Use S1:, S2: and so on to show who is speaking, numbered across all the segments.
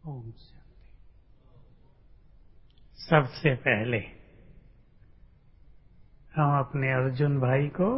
S1: ओम शांति। सबसे पहले हम अपने अर्जुन भाई को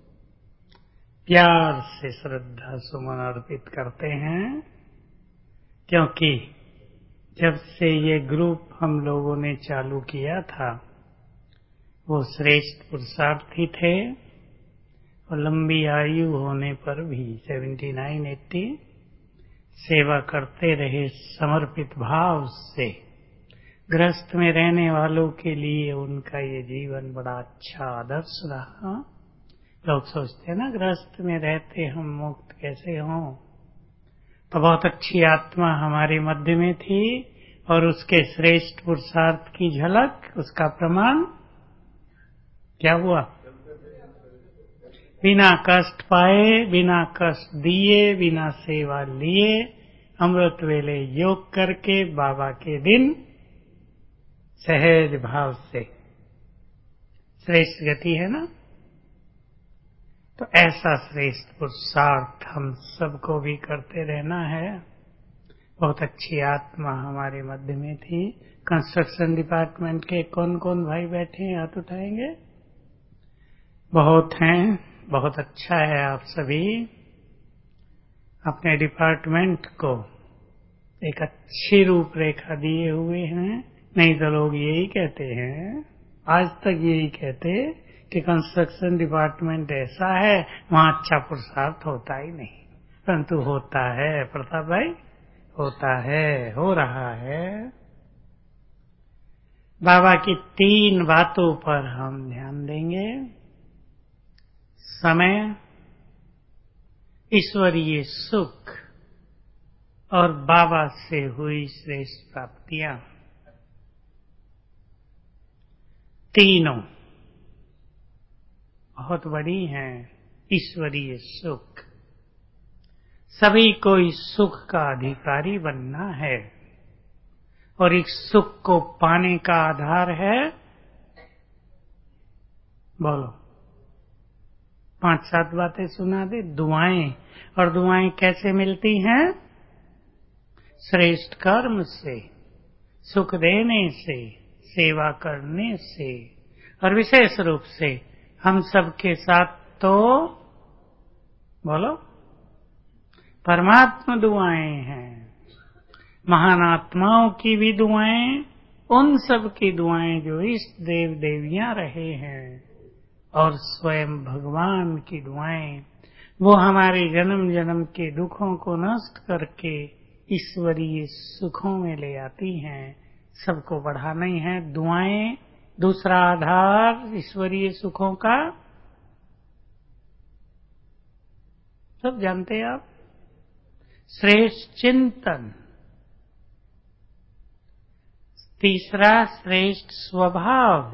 S1: प्यार से श्रद्धा सुमन अर्पित करते हैं, क्योंकि जब से ये ग्रुप हम लोगों ने चालू किया था वो श्रेष्ठ पुरुषार्थी थे और लंबी आयु होने पर भी 79-80 सेवा करते रहे समर्पित भाव से। गृहस्थ में रहने वालों के लिए उनका ये जीवन बड़ा अच्छा आदर्श रहा। लोग सोचते हैं ना, गृहस्थ में रहते हम मुक्त कैसे हों, तो बहुत अच्छी आत्मा हमारे मध्य में थी और उसके श्रेष्ठ पुरुषार्थ की झलक, उसका प्रमाण क्या हुआ? बिना कष्ट पाए, बिना कष्ट दिए, बिना सेवा लिए, अमृत वेले योग करके बाबा के दिन सहज भाव से श्रेष्ठ गति है ना। तो ऐसा श्रेष्ठ पुरुषार्थ हम सबको भी करते रहना है। बहुत अच्छी आत्मा हमारे मध्य में थी। कंस्ट्रक्शन डिपार्टमेंट के कौन कौन भाई बैठे हैं, हाथ उठाएंगे? बहुत हैं, बहुत अच्छा है। आप सभी अपने डिपार्टमेंट को एक अच्छी रूपरेखा दिए हुए हैं। नहीं तो लोग यही कहते हैं, आज तक यही कहते कि कंस्ट्रक्शन डिपार्टमेंट ऐसा है वहां अच्छा पुरुषार्थ होता ही नहीं, परंतु होता है। प्रताप भाई, होता है, हो रहा है। बाबा की 3 बातों पर हम ध्यान देंगे: समय, ईश्वरीय सुख और बाबा से हुई श्रेष्ठ प्राप्तियां। तीनों बहुत बड़ी हैं। ईश्वरीय सुख, सभी को इस सुख का अधिकारी बनना है और इस सुख को पाने का आधार है, बोलो 5-7 बातें सुना दे। दुआएं, और दुआएं कैसे मिलती हैं? श्रेष्ठ कर्म से, सुख देने से, सेवा करने से, और विशेष रूप से हम सबके साथ तो बोलो परमात्मा दुआएं हैं। महान आत्माओं की भी दुआएं, उन सब की दुआएं जो इष्ट देव देवियां रहे हैं, और स्वयं भगवान की दुआएं, वो हमारे जन्म जन्म के दुखों को नष्ट करके ईश्वरीय सुखों में ले आती हैं। सबको बढ़ाना ही है दुआएं। दूसरा आधार ईश्वरीय सुखों का सब जानते हैं आप, श्रेष्ठ चिंतन। तीसरा श्रेष्ठ स्वभाव।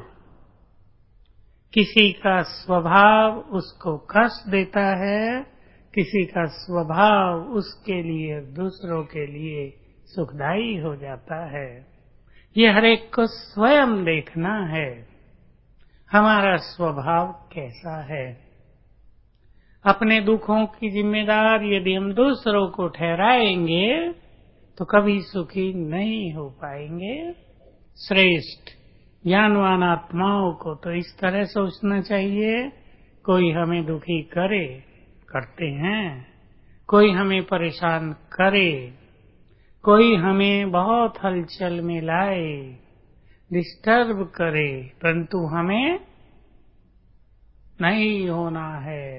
S1: किसी का स्वभाव उसको कष्ट देता है, किसी का स्वभाव उसके लिए, दूसरों के लिए सुखदायी हो जाता है। ये हर एक को स्वयं देखना है, हमारा स्वभाव कैसा है। अपने दुखों की जिम्मेदार यदि हम दूसरों को ठहराएंगे तो कभी सुखी नहीं हो पाएंगे। श्रेष्ठ ज्ञानवान आत्माओं को तो इस तरह सोचना चाहिए, कोई हमें दुखी करे, करते हैं, कोई हमें परेशान करे, कोई हमें बहुत हलचल में लाए, डिस्टर्ब करे, परंतु हमें नहीं होना है।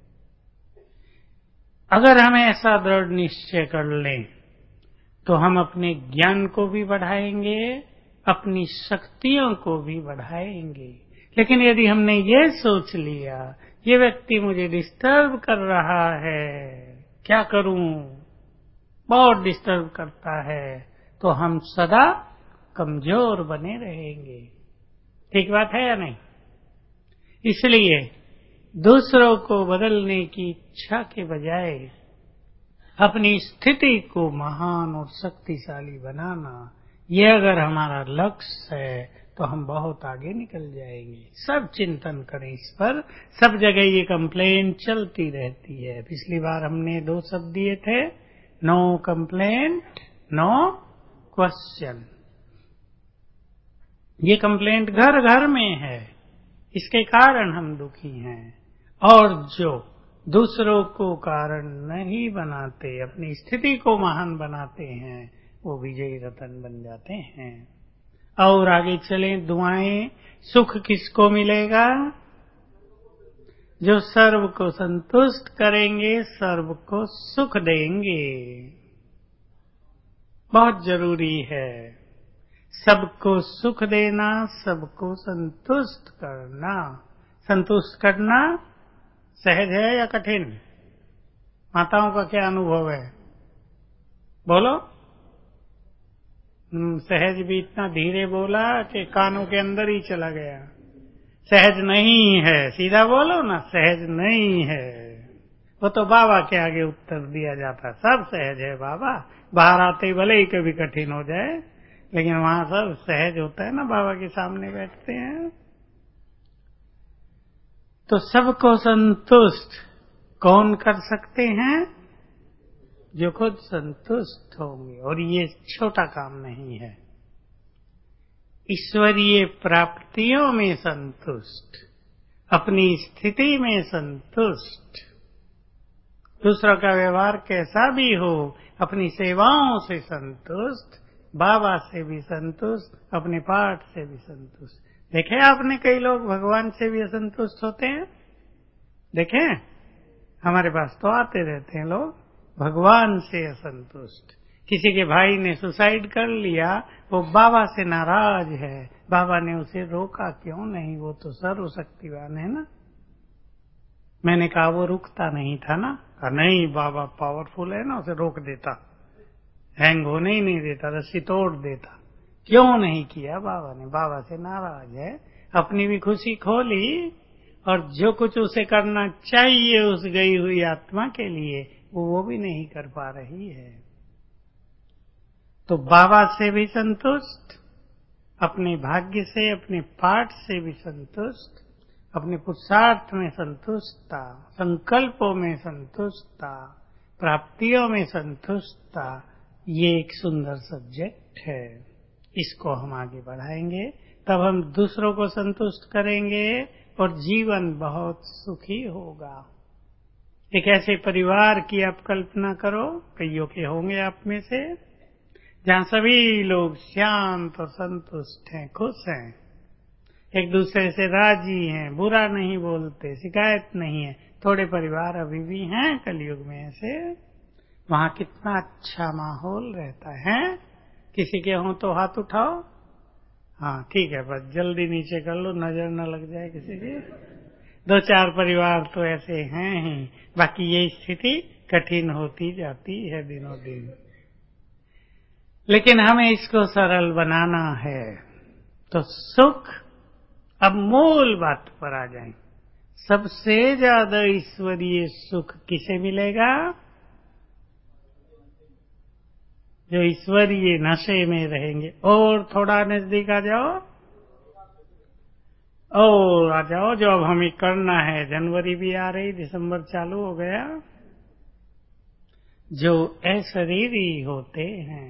S1: अगर हम ऐसा दृढ़ निश्चय कर लें तो हम अपने ज्ञान को भी बढ़ाएंगे, अपनी शक्तियों को भी बढ़ाएंगे। लेकिन यदि हमने ये सोच लिया, ये व्यक्ति मुझे डिस्टर्ब कर रहा है, क्या करूं, बहुत डिस्टर्ब करता है, तो हम सदा कमजोर बने रहेंगे। ठीक बात है या नहीं? इसलिए दूसरों को बदलने की इच्छा के बजाय अपनी स्थिति को महान और शक्तिशाली बनाना, ये अगर हमारा लक्ष्य है तो हम बहुत आगे निकल जाएंगे। सब चिंतन करें इस पर। सब जगह ये कंप्लेंट चलती रहती है। पिछली बार हमने 2 शब्द दिए थे, नो कंप्लेंट, नो क्वेश्चन। ये कंप्लेंट घर घर में है, इसके कारण हम दुखी हैं। और जो दूसरों को कारण नहीं बनाते, अपनी स्थिति को महान बनाते हैं, वो विजयी रतन बन जाते हैं। और आगे चलें, दुआएं। सुख किसको मिलेगा? जो सर्व को संतुष्ट करेंगे, सर्व को सुख देंगे। बहुत जरूरी है सबको सुख देना, सबको संतुष्ट करना। संतुष्ट करना सहज है या कठिन? माताओं का क्या अनुभव है? बोलो। सहज भी इतना धीरे बोला कि कानों के अंदर ही चला गया। सहज नहीं है, सीधा बोलो ना, सहज नहीं है। वो तो बाबा के आगे उत्तर दिया जाता, सब सहज है बाबा। बाहर आते भले ही कभी कठिन हो जाए, लेकिन वहां सब सहज होता है ना, बाबा के सामने बैठते हैं। तो सबको संतुष्ट कौन कर सकते हैं? जो खुद संतुष्ट होंगे। और ये छोटा काम नहीं है। ईश्वरीय प्राप्तियों में संतुष्ट, अपनी स्थिति में संतुष्ट, दूसरों का व्यवहार कैसा भी हो, अपनी सेवाओं से संतुष्ट, बाबा से भी संतुष्ट, अपने पाठ से भी संतुष्ट। देखे आपने कई लोग भगवान से भी असंतुष्ट होते हैं? देखे? हमारे पास तो आते रहते हैं लोग भगवान से असंतुष्ट। किसी के भाई ने सुसाइड कर लिया, वो बाबा से नाराज है। बाबा ने उसे रोका क्यों नहीं? वो तो सर्वशक्तिवान है ना। मैंने कहा वो रुकता नहीं था ना। कहा नहीं, बाबा पावरफुल है ना, उसे रोक देता, हैंग होने ही नहीं देता, रस्सी तोड़ देता। क्यों नहीं किया बाबा ने? बाबा से नाराज है, अपनी भी खुशी खोली, और जो कुछ उसे करना चाहिए उस गई हुई आत्मा के लिए, वो भी नहीं कर पा रही है। तो बाबा से भी संतुष्ट, अपने भाग्य से, अपने पाठ से भी संतुष्ट, अपने पुरुषार्थ में संतुष्टता, संकल्पों में संतुष्टता, प्राप्तियों में संतुष्टता, ये एक सुंदर सब्जेक्ट है। इसको हम आगे बढ़ाएंगे, तब हम दूसरों को संतुष्ट करेंगे और जीवन बहुत सुखी होगा। एक ऐसे परिवार की आप कल्पना करो, कईयों के होंगे आप में से, जहाँ सभी लोग शांत और संतुष्ट हैं, खुश हैं, एक दूसरे से राजी हैं, बुरा नहीं बोलते, शिकायत नहीं है। थोड़े परिवार अभी भी हैं कलयुग में ऐसे। वहाँ कितना अच्छा माहौल रहता है। किसी के हों तो हाथ उठाओ। हाँ ठीक है, बस जल्दी नीचे कर लो, नजर न लग जाए किसी की। 2-4 परिवार तो ऐसे हैं ही, बाकी ये स्थिति कठिन होती जाती है दिनों दिन। लेकिन हमें इसको सरल बनाना है। तो सुख, अब मूल बात पर आ जाएं। सबसे ज्यादा ईश्वरीय सुख किसे मिलेगा? जो ईश्वरीय नशे में रहेंगे। और थोड़ा नजदीक आ जाओ, और आ जाओ, जो अब हमें करना है। जनवरी भी आ रही, दिसंबर चालू हो गया। जो अशरीरी होते हैं,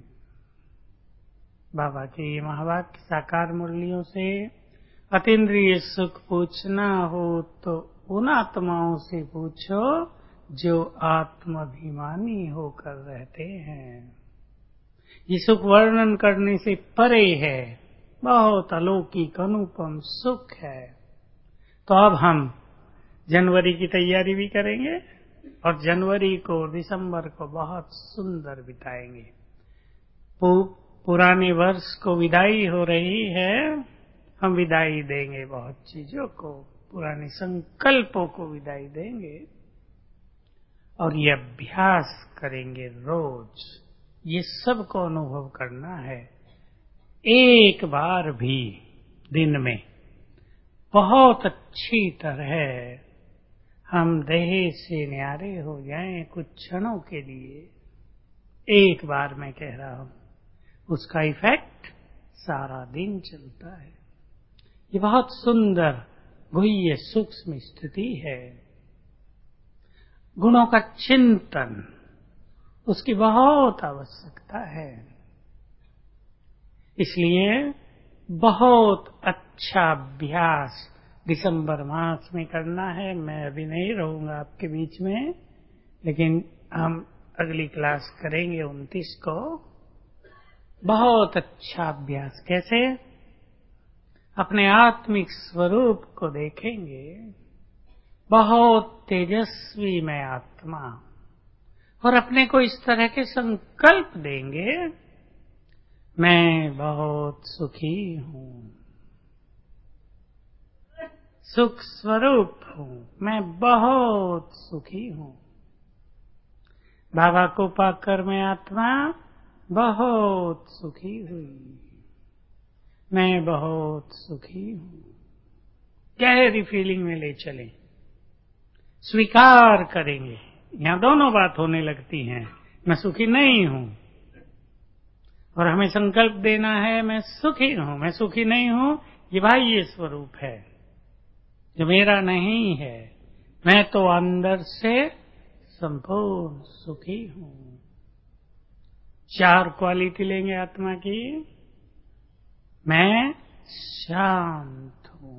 S1: बाबा के महावाक्य साकार मुरलियों से अतीन्द्रिय सुख पूछना हो तो उन आत्माओं से पूछो जो आत्माभिमानी होकर रहते हैं। ये सुख वर्णन करने से परे है, बहुत अलौकिक अनुपम सुख है। तो अब हम जनवरी की तैयारी भी करेंगे और जनवरी को, दिसंबर को बहुत सुंदर बिताएंगे। पुराने वर्ष को विदाई हो रही है, हम विदाई देंगे बहुत चीजों को, पुराने संकल्पों को विदाई देंगे और ये अभ्यास करेंगे रोज। ये सबको अनुभव करना है। एक बार भी दिन में बहुत अच्छी तरह हम देह से न्यारे हो जाएं कुछ क्षणों के लिए। एक बार मैं कह रहा हूं, उसका इफेक्ट सारा दिन चलता है। ये बहुत सुंदर गुह्य सूक्ष्म स्थिति है। गुणों का चिंतन, उसकी बहुत आवश्यकता है। इसलिए बहुत अच्छा अभ्यास दिसंबर मास में करना है। मैं अभी नहीं रहूंगा आपके बीच में, लेकिन हम अगली क्लास करेंगे 29 को। बहुत अच्छा अभ्यास कैसे? अपने आत्मिक स्वरूप को देखेंगे, बहुत तेजस्वी मैं आत्मा, और अपने को इस तरह के संकल्प देंगे, मैं बहुत सुखी हूं, सुख स्वरूप हूं, मैं बहुत सुखी हूं। बाबा को पाकर मैं आत्मा बहुत सुखी हुई, मैं बहुत सुखी हूं। गहरी फीलिंग में ले चलें, स्वीकार करेंगे। यहां दोनों बात होने लगती हैं, मैं सुखी नहीं हूं, और हमें संकल्प देना है मैं सुखी हूं। मैं सुखी नहीं हूं, ये बाह्य स्वरूप है जो मेरा नहीं है। मैं तो अंदर से संपूर्ण सुखी हूं। 4 क्वालिटी लेंगे आत्मा की। मैं शांत हूं,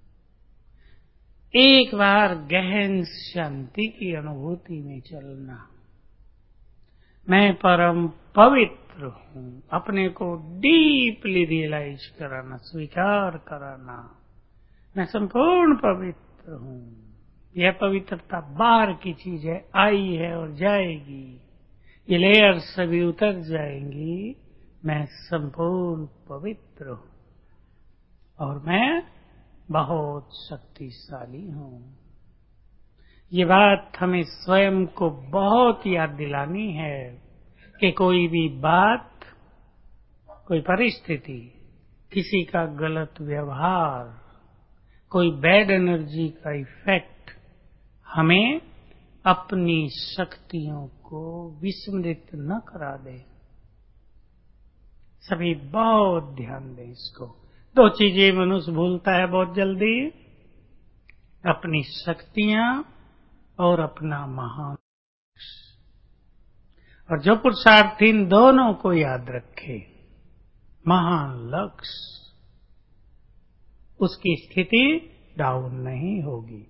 S1: एक बार गहन शांति की अनुभूति में चलना। मैं परम पवित्र हूं, अपने को डीपली रियलाइज कराना, स्वीकार कराना, मैं संपूर्ण पवित्र हूं। यह पवित्रता बाहर की चीज है, आई है और जाएगी, ये लेयर सभी उतर जाएंगी। मैं संपूर्ण पवित्र हूं और मैं बहुत शक्तिशाली हूं। ये बात हमें स्वयं को बहुत याद दिलानी है कि कोई भी बात, कोई परिस्थिति, किसी का गलत व्यवहार, कोई बैड एनर्जी का इफेक्ट हमें अपनी शक्तियों को विस्मृत न करा दे। सभी बहुत ध्यान दें इसको। 2 चीजें मनुष्य भूलता है बहुत जल्दी, अपनी शक्तियां और अपना महान। और जो पुरुषार्थ इन दोनों को याद रखे, महान लक्ष्य, उसकी स्थिति डाउन नहीं होगी।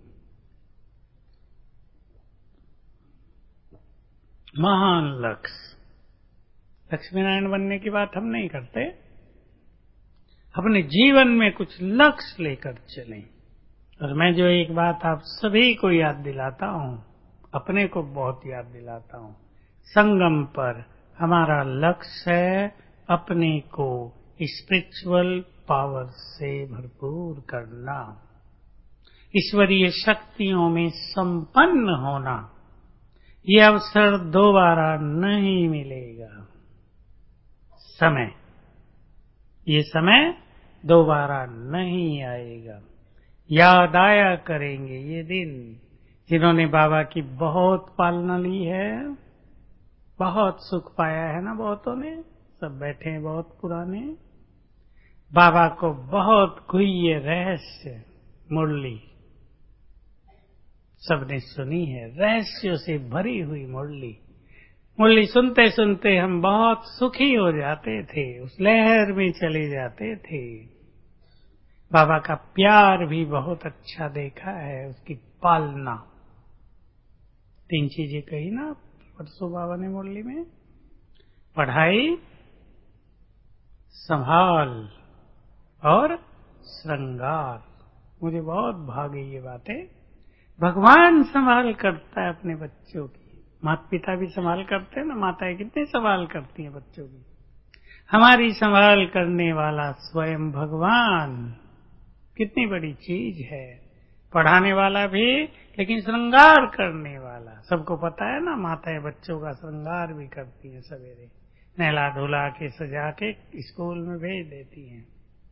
S1: महान लक्ष्य, लक्ष्मी नारायण बनने की बात हम नहीं करते, अपने जीवन में कुछ लक्ष्य लेकर चलें। और मैं जो एक बात आप सभी को याद दिलाता हूं, अपने को बहुत याद दिलाता हूं, संगम पर हमारा लक्ष्य है अपने को स्पिरिचुअल पावर से भरपूर करना, ईश्वरीय शक्तियों में संपन्न होना। ये अवसर दोबारा नहीं मिलेगा। ये समय दोबारा नहीं आएगा। याद आया करेंगे ये दिन, जिन्होंने बाबा की बहुत पालना ली है, बहुत सुख पाया है ना। बहुतों ने, सब बैठे हैं बहुत पुराने। बाबा को बहुत गुह्य रहस्य मुरली सबने सुनी है, रहस्यों से भरी हुई मुरली सुनते सुनते हम बहुत सुखी हो जाते थे, उस लहर में चले जाते थे। बाबा का प्यार भी बहुत अच्छा देखा है, उसकी पालना। 3 चीजें कही ना परसों बाबा ने मुरली में, पढ़ाई, संभाल और श्रृंगार। मुझे बहुत भागी ये बातें। भगवान संभाल करता है अपने बच्चों की। माता पिता भी संभाल करते हैं ना, माताएं कितनी संभाल करती हैं बच्चों की। हमारी संभाल करने वाला स्वयं भगवान, कितनी बड़ी चीज है। पढ़ाने वाला भी, लेकिन श्रृंगार करने वाला। सबको पता है ना, माताएं बच्चों का श्रृंगार भी करती हैं, सवेरे नहला धुला के सजा के स्कूल में भेज देती हैं।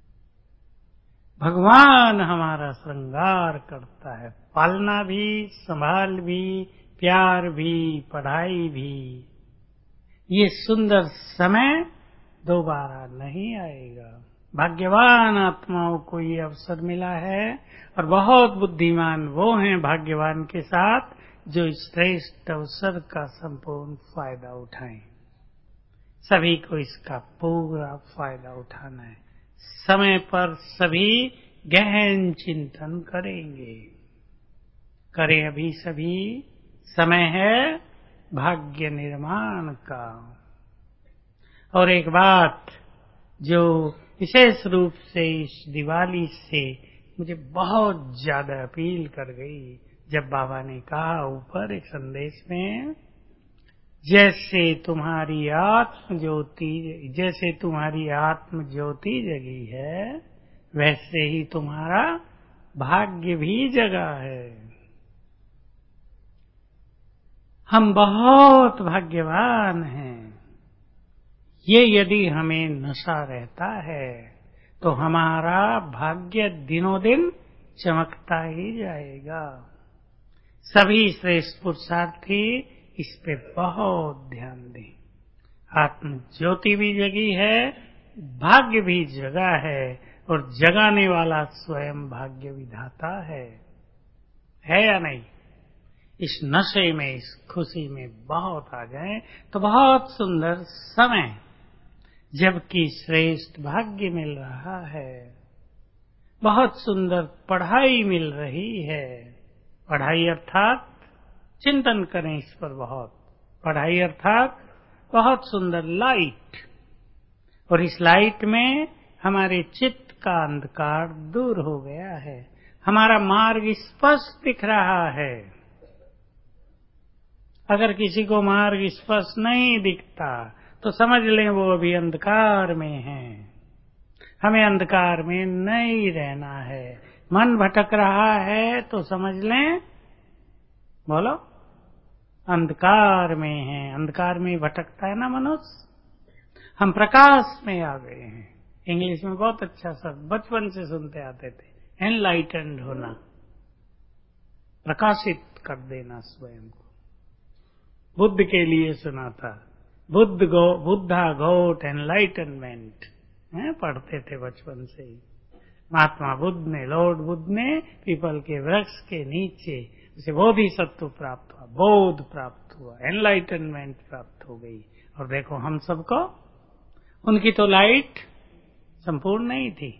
S1: भगवान हमारा श्रृंगार करता है, पालना भी, संभाल भी, प्यार भी, पढ़ाई भी। ये सुंदर समय दोबारा नहीं आएगा। भाग्यवान आत्माओं को ये अवसर मिला है, और बहुत बुद्धिमान वो हैं भाग्यवान के साथ जो इस श्रेष्ठ अवसर का संपूर्ण फायदा उठाएं। सभी को इसका पूरा फायदा उठाना है। समय पर सभी गहन चिंतन करेंगे। करें अभी सभी, समय है भाग्य निर्माण का। और एक बात जो विशेष रूप से इस दिवाली से मुझे बहुत ज्यादा अपील कर गई, जब बाबा ने कहा ऊपर एक संदेश में, जैसे तुम्हारी आत्म ज्योति जगी है, वैसे ही तुम्हारा भाग्य भी जगा है। हम बहुत भाग्यवान हैं। ये यदि हमें नशा रहता है तो हमारा भाग्य दिनों दिन चमकता ही जाएगा। सभी श्रेष्ठ पुरुषार्थी इस पे बहुत ध्यान दें। आत्म ज्योति भी जगी है, भाग्य भी जगा है, और जगाने वाला स्वयं भाग्य विधाता है या नहीं? इस नशे में, इस खुशी में बहुत आ जाए तो बहुत सुंदर समय, जबकि श्रेष्ठ भाग्य मिल रहा है, बहुत सुंदर पढ़ाई मिल रही है। पढ़ाई अर्थात चिंतन करें इस पर बहुत। पढ़ाई अर्थात बहुत सुंदर लाइट, और इस लाइट में हमारे चित्त का अंधकार दूर हो गया है, हमारा मार्ग स्पष्ट दिख रहा है। अगर किसी को मार्ग स्पष्ट नहीं दिखता तो समझ लें वो अभी अंधकार में है। हमें अंधकार में नहीं रहना है। मन भटक रहा है तो समझ लें, बोलो, अंधकार में है। अंधकार में भटकता है ना मनुष्य। हम प्रकाश में आ गए हैं। इंग्लिश में बहुत अच्छा शब्द बचपन से सुनते आते थे, एनलाइटेंड होना, प्रकाशित कर देना स्वयं को। बुद्ध के लिए सुना था, बुद्धा गोट एनलाइटनमेंट, पढ़ते थे बचपन से ही। महात्मा बुद्ध ने, लॉर्ड बुद्ध ने पीपल के वृक्ष के नीचे उसे बोधिसत्व प्राप्त हुआ, बोध प्राप्त हुआ, एनलाइटनमेंट प्राप्त हो गई। और देखो हम सबको, उनकी तो लाइट संपूर्ण नहीं थी,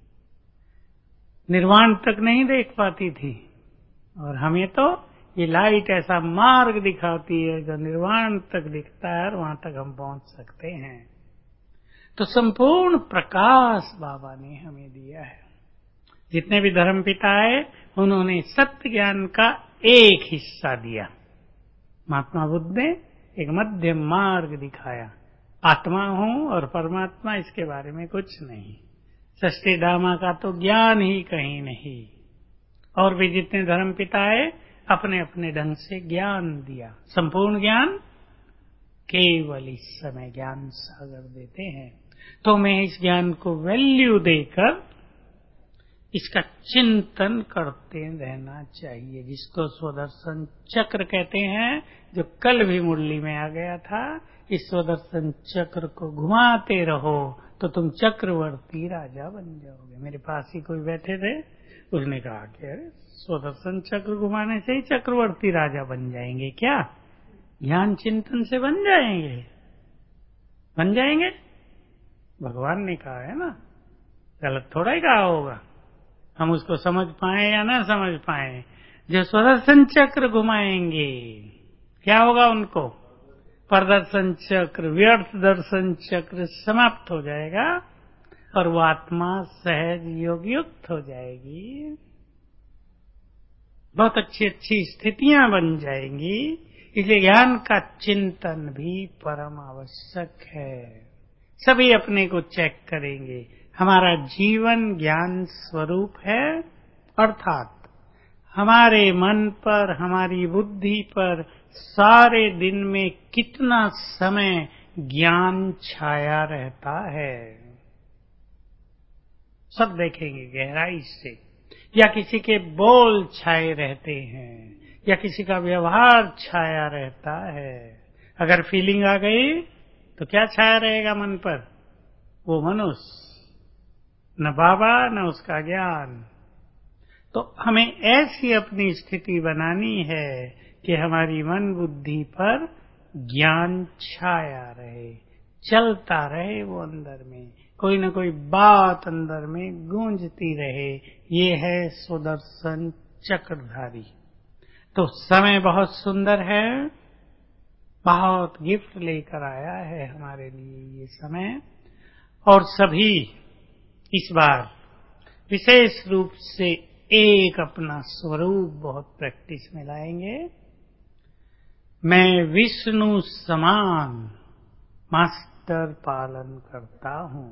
S1: निर्वाण तक नहीं देख पाती थी, और हमें तो ये लाइट ऐसा मार्ग दिखाती है जो निर्वाण तक दिखता है, और वहां तक हम पहुंच सकते हैं। तो संपूर्ण प्रकाश बाबा ने हमें दिया है। जितने भी धर्मपिता आए उन्होंने सत्य ज्ञान का एक हिस्सा दिया। महात्मा बुद्ध ने एक मध्य मार्ग दिखाया, आत्मा हूं और परमात्मा, इसके बारे में कुछ नहीं। षष्ठी धामा का तो ज्ञान ही कहीं नहीं। और भी जितने धर्मपिता आए अपने अपने ढंग से ज्ञान दिया। संपूर्ण ज्ञान केवल इस समय ज्ञान सागर देते हैं। तो मैं इस ज्ञान को वैल्यू देकर इसका चिंतन करते रहना चाहिए, जिसको स्वदर्शन चक्र कहते हैं, जो कल भी मुरली में आ गया था। इस स्वदर्शन चक्र को घुमाते रहो तो तुम चक्रवर्ती राजा बन जाओगे। मेरे पास ही कोई बैठे थे, उसने कहा कि अरे स्वदर्शन चक्र घुमाने से ही चक्रवर्ती राजा बन जाएंगे क्या? ज्ञान चिंतन से बन जाएंगे? बन जाएंगे? भगवान ने कहा है ना, गलत थोड़ा ही कहा होगा। हम उसको समझ पाए या ना समझ पाए, जो स्वदर्शन चक्र घुमाएंगे क्या होगा उनको? प्रदर्शन चक्र, व्यर्थ दर्शन चक्र समाप्त हो जाएगा और वो आत्मा सहज योग युक्त हो जाएगी। बहुत अच्छी अच्छी स्थितियां बन जाएंगी। इसलिए ज्ञान का चिंतन भी परम आवश्यक है। सभी अपने को चेक करेंगे, हमारा जीवन ज्ञान स्वरूप है, अर्थात हमारे मन पर, हमारी बुद्धि पर सारे दिन में कितना समय ज्ञान छाया रहता है, सब देखेंगे गहराई से। या किसी के बोल छाए रहते हैं, या किसी का व्यवहार छाया रहता है। अगर फीलिंग आ गई तो क्या छाया रहेगा मन पर? वो मनुष्य, न बाबा न उसका ज्ञान। तो हमें ऐसी अपनी स्थिति बनानी है कि हमारी मन बुद्धि पर ज्ञान छाया रहे, चलता रहे वो अंदर में, कोई न कोई बात अंदर में गूंजती रहे। ये है सुदर्शन चक्रधारी। तो समय बहुत सुंदर है, बहुत गिफ्ट लेकर आया है हमारे लिए ये समय। और सभी इस बार विशेष रूप से एक अपना स्वरूप बहुत प्रैक्टिस में लाएंगे। मैं विष्णु समान मास्टर पालन करता हूं।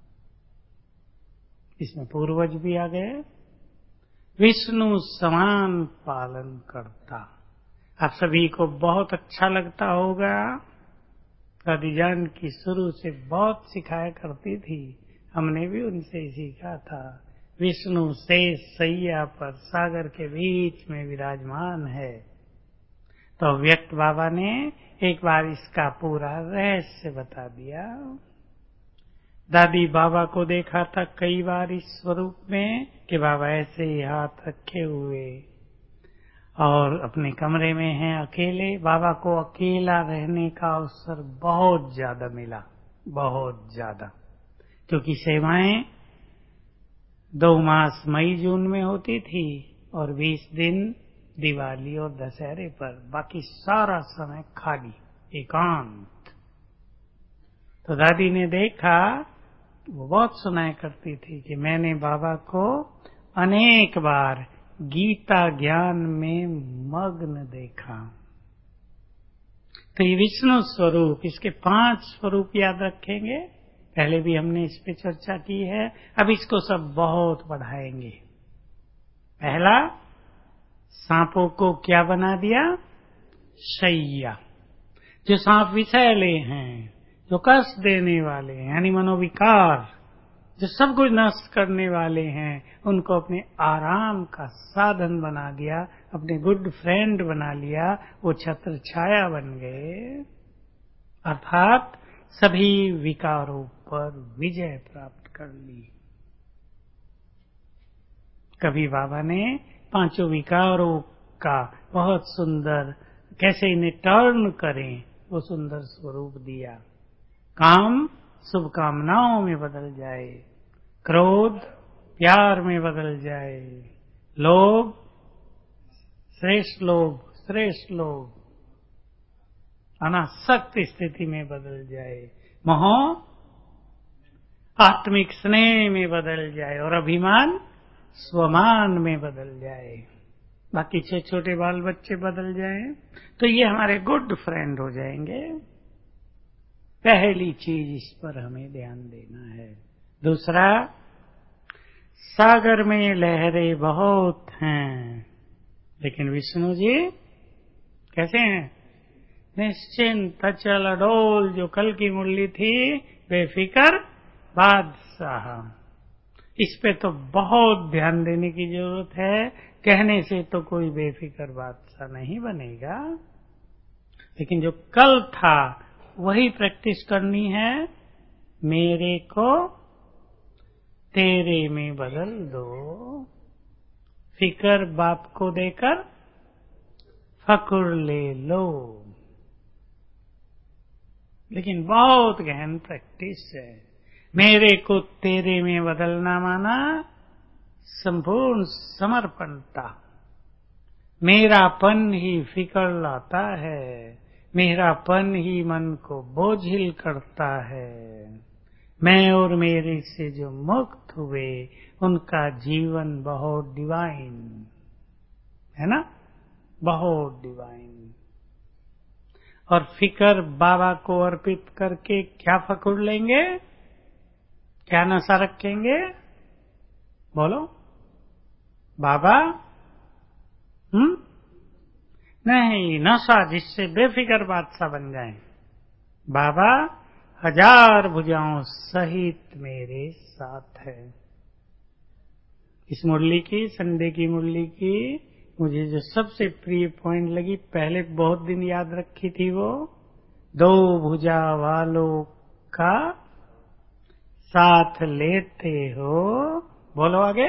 S1: इसमें पूर्वज भी आ गए। विष्णु समान पालन करता। आप सभी को बहुत अच्छा लगता होगा। दादी जान की शुरू से बहुत सिखाया करती थी, हमने भी उनसे सीखा था। विष्णु शेष सैया पर सागर के बीच में विराजमान है। तो व्यक्त बाबा ने एक बार इसका पूरा रहस्य बता दिया। दादी बाबा को देखा था कई बार इस स्वरूप में कि बाबा ऐसे ही हाथ रखे हुए और अपने कमरे में हैं अकेले। बाबा को अकेला रहने का अवसर बहुत ज्यादा मिला, बहुत ज्यादा, क्योंकि सेवाएं 2 मास मई जून में होती थी और 20 दिन दिवाली और दशहरे पर, बाकी सारा समय खाली एकांत। तो दादी ने देखा, वो बहुत सुनाया करती थी कि मैंने बाबा को अनेक बार गीता ज्ञान में मग्न देखा। तो ये विष्णु स्वरूप, इसके 5 स्वरूप याद रखेंगे। पहले भी हमने इस पे चर्चा की है, अब इसको सब बहुत बढ़ाएंगे। पहला, सांपों को क्या बना दिया? शैया। जो सांप विषैले हैं, जो कष्ट देने वाले हैं, यानी मनोविकार, जो सब कुछ नष्ट करने वाले हैं, उनको अपने आराम का साधन बना दिया, अपने गुड फ्रेंड बना लिया। वो छत्र छाया बन गए, अर्थात सभी विकारों पर विजय प्राप्त कर ली। कभी बाबा ने 5 विकारों का बहुत सुंदर, कैसे इन्हें टर्न करें, वो सुंदर स्वरूप दिया। काम शुभकामनाओं में बदल जाए, क्रोध प्यार में बदल जाए, लोभ श्रेष्ठ लोभ अनासक्त स्थिति में बदल जाए, मोह आत्मिक स्नेह में बदल जाए और अभिमान स्वमान में बदल जाए। बाकी 6 छोटे बाल बच्चे बदल जाएं तो ये हमारे गुड फ्रेंड हो जाएंगे। पहली चीज इस पर हमें ध्यान देना है। दूसरा, सागर में लहरें बहुत हैं, लेकिन विष्णु जी कैसे हैं? निश्चिंत अचल अडोल। जो कल की मुरली थी, बेफिक्र बादशाह। इस पे तो बहुत ध्यान देने की जरूरत है। कहने से तो कोई बेफिक्र बादशाह नहीं बनेगा, लेकिन जो कल था वही प्रैक्टिस करनी है। मेरे को तेरे में बदल दो, फिक्र बाप को देकर फकुर ले लो। लेकिन बहुत गहन प्रैक्टिस है। मेरे को तेरे में बदलना माना संपूर्ण समर्पणता। मेरापन ही फिक्र लाता है, मेरापन ही मन को बोझिल करता है। मैं और मेरे से जो मुक्त हुए, उनका जीवन बहुत डिवाइन है ना, बहुत डिवाइन। और फिक्र बाबा को अर्पित करके क्या फकुर लेंगे, क्या नशा रखेंगे? बोलो बाबा। नहीं, नशा जिससे बेफिक्र बादशाह बन जाए। बाबा 1000 भुजाओं सहित मेरे साथ है। इस मुरली की, संडे की मुरली की मुझे जो सबसे प्रिय पॉइंट लगी, पहले बहुत दिन याद रखी थी, वो 2 भुजा वालों का साथ लेते हो। बोलो आगे।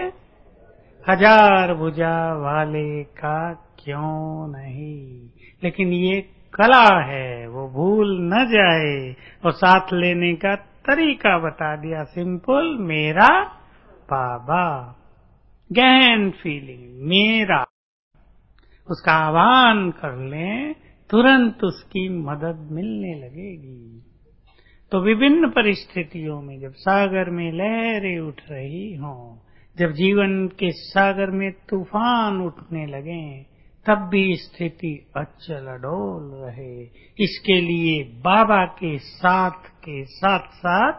S1: 1000 भुजा वाले का क्यों नहीं। लेकिन ये कला है वो भूल न जाए, और साथ लेने का तरीका बता दिया सिंपल, मेरा बाबा। गहन फीलिंग मेरा, उसका आह्वान कर लें, तुरंत उसकी मदद मिलने लगेगी। तो विभिन्न परिस्थितियों में जब सागर में लहरें उठ रही हों, जब जीवन के सागर में तूफान उठने लगें, तब भी स्थिति अचल अडोल रहे, इसके लिए बाबा के साथ साथ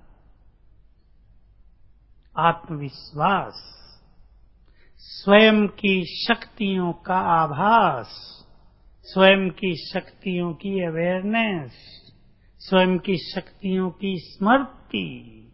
S1: आत्मविश्वास, स्वयं की शक्तियों का आभास, स्वयं की शक्तियों की अवेयरनेस, स्वयं की शक्तियों की स्मृति।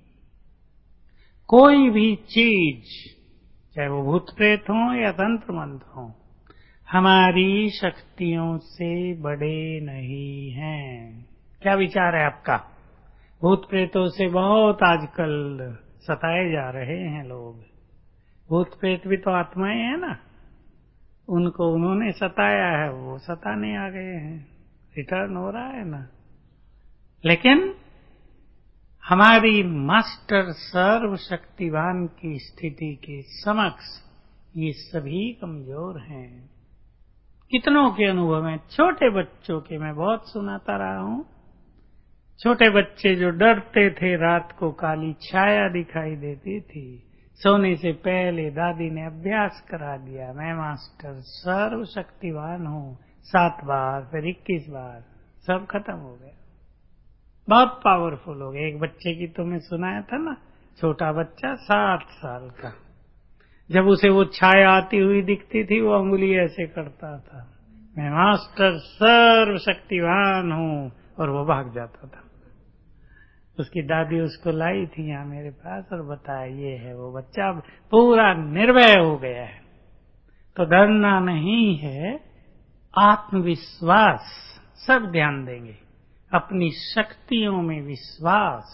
S1: कोई भी चीज, चाहे वो भूत प्रेत हो या तंत्र मंत्र हो, हमारी शक्तियों से बड़े नहीं हैं। क्या विचार है आपका? भूत प्रेतों से बहुत आजकल सताए जा रहे हैं लोग। भूत प्रेत भी तो आत्माएं हैं ना, उनको उन्होंने सताया है, वो सताने आ गए हैं, रिटर्न हो रहा है ना। लेकिन हमारी मास्टर सर्वशक्तिवान की स्थिति के समक्ष ये सभी कमजोर हैं। कितनों के अनुभव हैं, छोटे बच्चों के मैं बहुत सुनाता रहा हूं। छोटे बच्चे जो डरते थे, रात को काली छाया दिखाई देती थी, सोने से पहले दादी ने अभ्यास करा दिया, मैं मास्टर सर्वशक्तिवान हूं, 7 बार, फिर 21 बार, सब खत्म हो गया। बहुत पावरफुल हो गया। एक बच्चे की तो मैं सुनाया था ना, छोटा बच्चा 7 साल का, जब उसे वो छाया आती हुई दिखती थी, वो अंगुली ऐसे करता था, मैं मास्टर सर्वशक्तिवान हूं, और वो भाग जाता था। उसकी दादी उसको लाई थी यहाँ मेरे पास और बताया, ये है वो बच्चा, पूरा निर्भय हो गया है। तो डरना नहीं है, आत्मविश्वास। सब ध्यान देंगे, अपनी शक्तियों में विश्वास,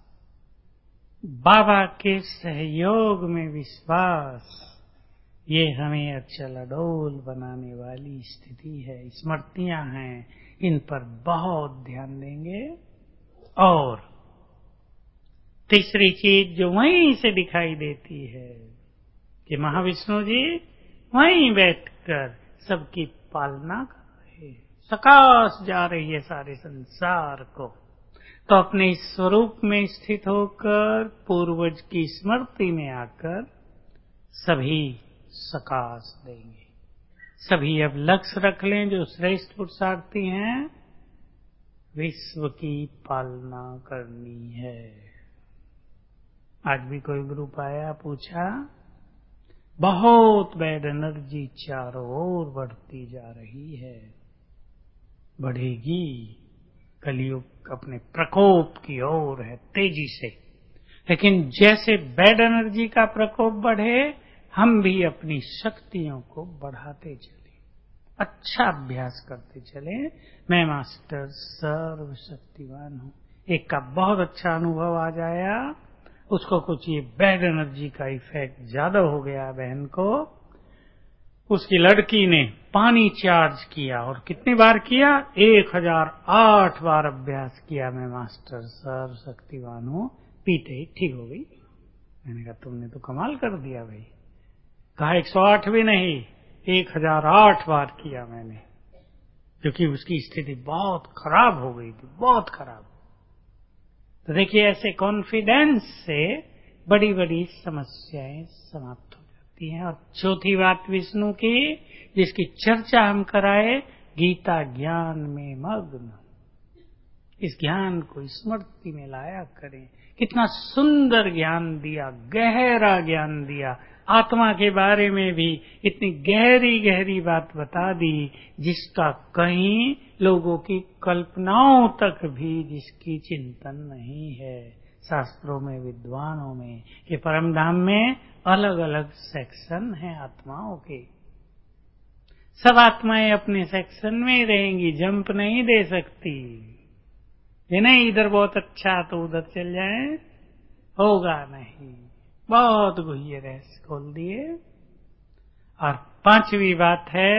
S1: बाबा के सहयोग में विश्वास, ये हमें अचल अडोल बनाने वाली स्थिति है। स्मृतियां हैं, इन पर बहुत ध्यान देंगे। और तीसरी चीज जो वहीं से दिखाई देती है कि महाविष्णु जी वहीं बैठकर सबकी पालना कर रहे हैं, सकाश जा रही है सारे संसार को। तो अपने इस स्वरूप में स्थित होकर, पूर्वज की स्मृति में आकर सभी सकाश देंगे। सभी अब लक्ष्य रख लें, जो श्रेष्ठ पुरुषार्थी हैं, विश्व की पालना करनी है। आज भी कोई ग्रुप आया, पूछा, बहुत बैड एनर्जी चारों ओर बढ़ती जा रही है, बढ़ेगी, कलयुग अपने प्रकोप की ओर है तेजी से। लेकिन जैसे बैड एनर्जी का प्रकोप बढ़े, हम भी अपनी शक्तियों को बढ़ाते चले, अच्छा अभ्यास करते चले। मैं मास्टर सर्वशक्तिवान हूं। एक का बहुत अच्छा अनुभव आ जाया, उसको कुछ ये बैड एनर्जी का इफेक्ट ज्यादा हो गया बहन को। उसकी लड़की ने पानी चार्ज किया, और कितनी बार किया? 1008 बार अभ्यास किया, मैं मास्टर सर्वशक्तिवान हूं, पीते ही ठीक हो गई। मैंने कहा तुमने तो कमाल कर दिया भाई। कहा 108 भी नहीं, 1008 बार किया मैंने, क्योंकि उसकी स्थिति बहुत खराब हो गई थी, बहुत खराब। तो देखिए, ऐसे कॉन्फिडेंस से बड़ी बड़ी समस्याएं समाप्त हो जाती हैं। और चौथी बात विष्णु की, जिसकी चर्चा हम कराए, गीता ज्ञान में मग्न। इस ज्ञान को स्मृति में लाया करें। कितना सुंदर ज्ञान दिया, गहरा ज्ञान दिया, आत्मा के बारे में भी इतनी गहरी गहरी बात बता दी, जिसका कहीं लोगों की कल्पनाओं तक भी जिसकी चिंतन नहीं है शास्त्रों में, विद्वानों में, कि परम धाम में अलग अलग सेक्शन हैं आत्माओं के। सब आत्माएं अपने सेक्शन में ही रहेंगी, जंप नहीं दे सकती। ये नहीं इधर बहुत अच्छा तो उधर चल जाए, होगा नहीं। बहुत गुह्य रहस्य खोल दिए। और पांचवी बात है,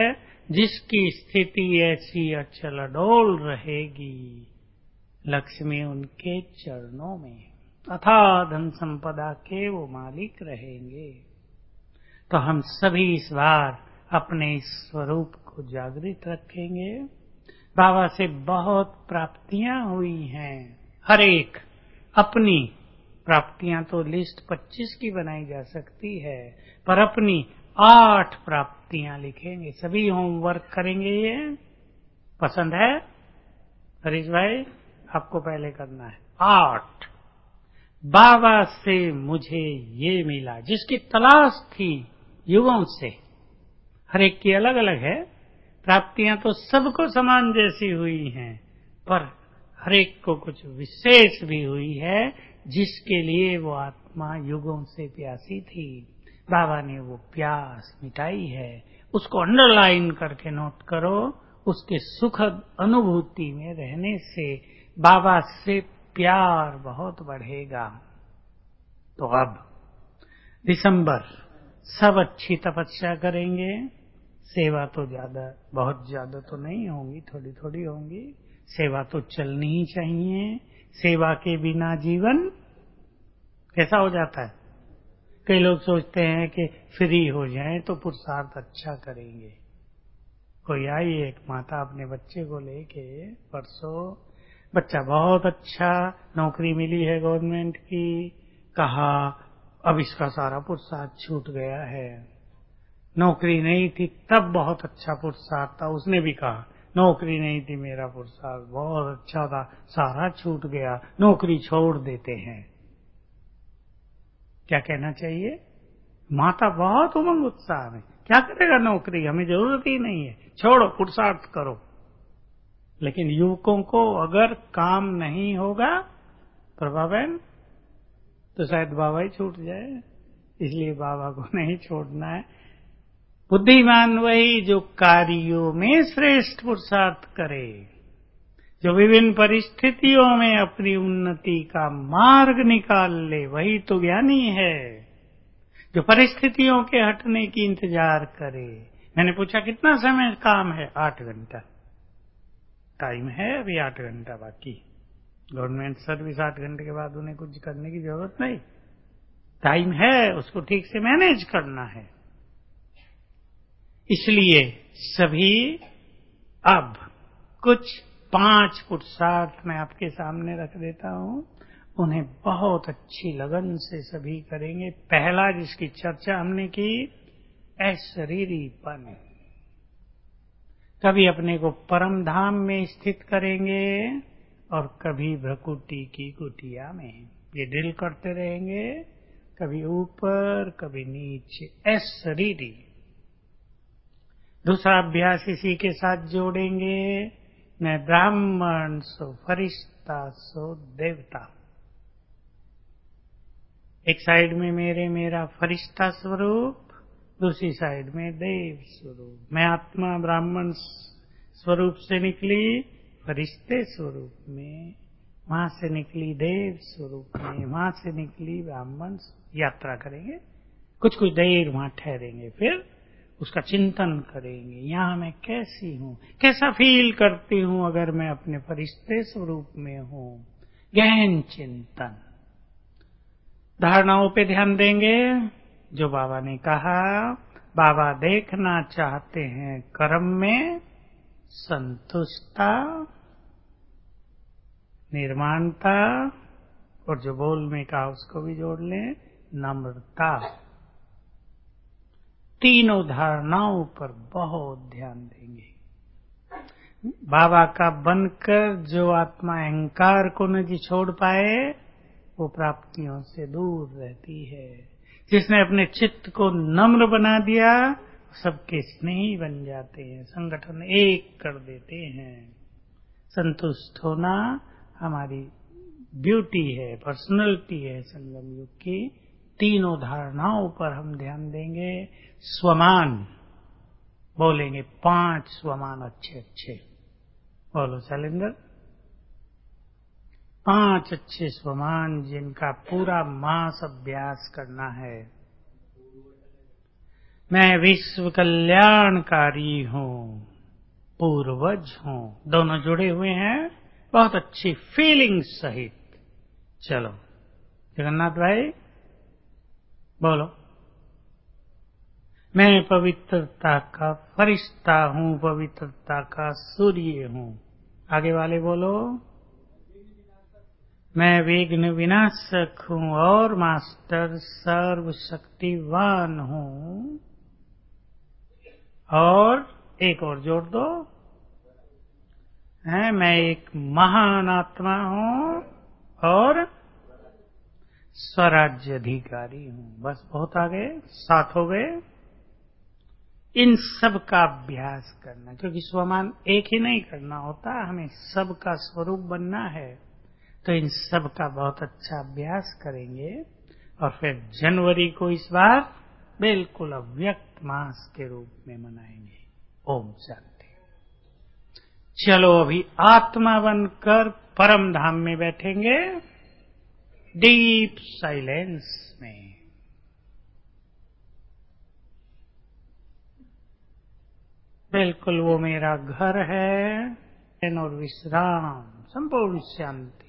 S1: जिसकी स्थिति ऐसी अचल अडोल रहेगी, लक्ष्मी उनके चरणों में, अथाह धन संपदा के वो मालिक रहेंगे। तो हम सभी इस बार अपने इस स्वरूप को जागृत रखेंगे। बाबा से बहुत प्राप्तियां हुई हैं, हर एक अपनी प्राप्तियां तो लिस्ट 25 की बनाई जा सकती है, पर अपनी 8 प्राप्तियां लिखेंगे। सभी होमवर्क करेंगे। ये पसंद है हरीश भाई? आपको पहले करना है। 8 बाबा से मुझे ये मिला, जिसकी तलाश थी युगों से। हर एक की अलग अलग है, प्राप्तियां तो सबको समान जैसी हुई हैं, पर हर एक को कुछ विशेष भी हुई है, जिसके लिए वो आत्मा युगों से प्यासी थी। बाबा ने वो प्यास मिटाई है। उसको अंडरलाइन करके नोट करो। उसके सुखद अनुभूति में रहने से बाबा से प्यार बहुत बढ़ेगा। तो अब दिसंबर सब अच्छी तपस्या करेंगे। सेवा तो बहुत ज्यादा तो नहीं होंगी, थोड़ी थोड़ी होंगी। सेवा तो चलनी ही चाहिए। सेवा के बिना जीवन कैसा हो जाता है? कई लोग सोचते हैं कि फ्री हो जाएं तो पुरुषार्थ अच्छा करेंगे। कोई आई एक माता अपने बच्चे को लेके परसों, बच्चा बहुत अच्छा, नौकरी मिली है गवर्नमेंट की, कहा अब इसका सारा पुरुषार्थ छूट गया है। नौकरी नहीं थी तब बहुत अच्छा पुरुषार्थ था, उसने भी कहा नौकरी नहीं थी मेरा पुरुषार्थ बहुत अच्छा था, सारा छूट गया, नौकरी छोड़ देते हैं। क्या कहना चाहिए? माता बहुत उमंग उत्साह में, क्या करेगा नौकरी, हमें जरूरत ही नहीं है, छोड़ो पुरुषार्थ करो। लेकिन युवकों को अगर काम नहीं होगा प्रभावन, तो शायद बाबा ही छूट जाए। इसलिए बाबा को नहीं छोड़ना है। बुद्धिमान वही जो कार्यों में श्रेष्ठ पुरुषार्थ करे, जो विभिन्न परिस्थितियों में अपनी उन्नति का मार्ग निकाल ले, वही तो ज्ञानी है। जो परिस्थितियों के हटने की इंतजार करे। मैंने पूछा कितना समय काम है? 8 घंटा टाइम है, अभी 8 घंटा बाकी। गवर्नमेंट सर्विस 8 घंटे के बाद उन्हें कुछ करने की जरूरत नहीं, टाइम है, उसको ठीक से मैनेज करना है। इसलिए सभी अब कुछ 5 पुरुषार्थ मैं आपके सामने रख देता हूं, उन्हें बहुत अच्छी लगन से सभी करेंगे। पहला जिसकी चर्चा हमने की, अशरीरीपन। कभी अपने को परम धाम में स्थित करेंगे और कभी भ्रकुटी की कुटिया में। ये ड्रिल करते रहेंगे, कभी ऊपर कभी नीचे, अशरीरी। दूसरा अभ्यास इसी के साथ जोड़ेंगे, न ब्राह्मण सो फरिश्ता सो देवता। एक साइड में मेरा फरिश्ता स्वरूप, दूसरी साइड में देव स्वरूप। मैं आत्मा ब्राह्मण स्वरूप से निकली फरिश्ते स्वरूप में, वहां से निकली देव स्वरूप में, वहां से निकली ब्राह्मण। यात्रा करेंगे, कुछ कुछ देर वहां ठहरेंगे, फिर उसका चिंतन करेंगे। यहां मैं कैसी हूं, कैसा फील करती हूं अगर मैं अपने फरिश्ते स्वरूप में हूं। गहन चिंतन। धारणाओं पे ध्यान देंगे। जो बाबा ने कहा, बाबा देखना चाहते हैं कर्म में संतुष्टता, निर्माणता, और जो बोल में कहा उसको भी जोड़ लें, नम्रता। तीनों धारणाओं पर बहुत ध्यान देंगे। बाबा का बनकर जो आत्मा अहंकार को न छोड़ पाए, वो प्राप्तियों से दूर रहती है। जिसने अपने चित्त को नम्र बना दिया, सबके स्नेही बन जाते हैं, संगठन एक कर देते हैं। संतुष्ट होना हमारी ब्यूटी है, पर्सनैलिटी है संगम युग की। तीनों धारणाओं पर हम ध्यान देंगे। स्वमान बोलेंगे, 5 स्वमान अच्छे अच्छे बोलो शैलेंद्र। 5 अच्छे स्वमान जिनका पूरा मास अभ्यास करना है। मैं विश्व कल्याणकारी हूँ, पूर्वज हूँ। दोनों जुड़े हुए हैं बहुत अच्छी फीलिंग सहित। चलो जगन्नाथ भाई बोलो। मैं पवित्रता का फरिश्ता हूँ, पवित्रता का सूर्य हूँ। आगे वाले बोलो। मैं विघ्न विनाशक हूँ और मास्टर सर्वशक्तिवान हूँ। और एक और जोड़ दो, है मैं एक महान आत्मा हूँ और स्वराज्य अधिकारी हूँ। बस बहुत आगे, 7 हो गए। इन सब का अभ्यास करना, क्योंकि स्वमान एक ही नहीं करना होता, हमें सब का स्वरूप बनना है। तो इन सब का बहुत अच्छा अभ्यास करेंगे और फिर जनवरी को इस बार बिल्कुल अव्यक्त मास के रूप में मनाएंगे। ओम शांति। चलो अभी आत्मा बनकर परम धाम में बैठेंगे, डीप साइलेंस में। बिल्कुल वो मेरा घर है और विश्राम, संपूर्ण शांति।